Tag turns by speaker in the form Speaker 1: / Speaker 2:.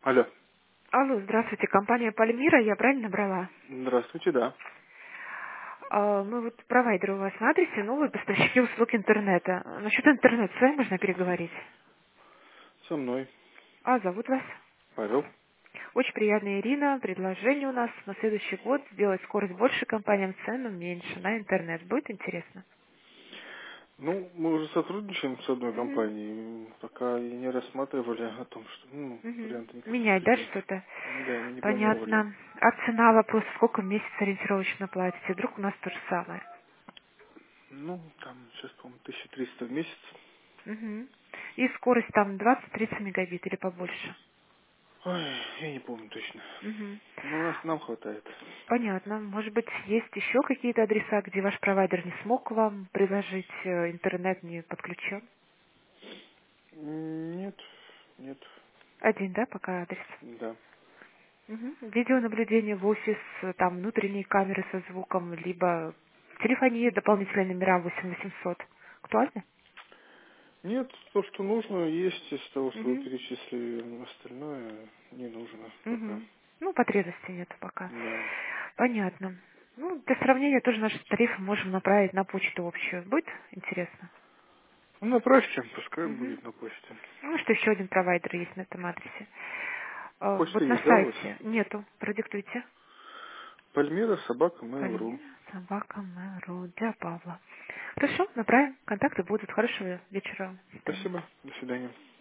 Speaker 1: Алло.
Speaker 2: Алло, здравствуйте, компания Пальмира, я правильно набрала?
Speaker 1: Здравствуйте, да.
Speaker 2: Мы вот провайдер у вас на адресе, новые поставщики услуг интернета. Насчет интернета с вами можно переговорить?
Speaker 1: Со мной.
Speaker 2: А, зовут вас?
Speaker 1: Павел.
Speaker 2: Очень приятная Ирина. Предложение у нас на следующий год сделать скорость больше компаниям, цену меньше на интернет. Будет интересно?
Speaker 1: Ну, мы уже сотрудничаем с одной
Speaker 2: Угу.
Speaker 1: компанией. Пока и не рассматривали о том, что
Speaker 2: Угу.
Speaker 1: варианты никаких
Speaker 2: Менять, да,
Speaker 1: таких.
Speaker 2: что-то?
Speaker 1: Да, не планировали.
Speaker 2: Понятно. А цена, вопрос, сколько в месяц ориентировочно платите? Вдруг у нас то же самое?
Speaker 1: Ну, там сейчас, по-моему, 1300 в месяц.
Speaker 2: Угу. И скорость там 20-30 мегабит или побольше?
Speaker 1: Ой, я не помню точно.
Speaker 2: Угу.
Speaker 1: Но у нас нам хватает.
Speaker 2: Понятно. Может быть, есть еще какие-то адреса, где ваш провайдер не смог вам предложить интернет не подключен?
Speaker 1: Нет, нет,
Speaker 2: Один, да, пока адрес?
Speaker 1: да.
Speaker 2: Мгм. Видеонаблюдение в офис, там внутренние камеры со звуком, либо телефония, дополнительные номера 8800. Актуально?
Speaker 1: Нет, то, что нужно, есть из того, что вы
Speaker 2: Угу.
Speaker 1: перечислили. Остальное не нужно пока.
Speaker 2: Угу. Ну, потребности нет пока.
Speaker 1: Да.
Speaker 2: Понятно. Ну, для сравнения тоже наши тарифы можем направить на почту общую. Будет интересно?
Speaker 1: Ну, направьте, пускай
Speaker 2: Угу.
Speaker 1: будет на почте.
Speaker 2: Ну, что еще один провайдер есть на этом адресе.
Speaker 1: Почта
Speaker 2: Вот на
Speaker 1: есть, да, у вас?
Speaker 2: сайте нету. Продиктуйте.
Speaker 1: Пальмира, собака, Mail.ru.
Speaker 2: Полина, собака, Мэру, для Павла. Хорошо, направим. Контакты будут. Хорошего вечера. До свидания.
Speaker 1: Спасибо, до свидания.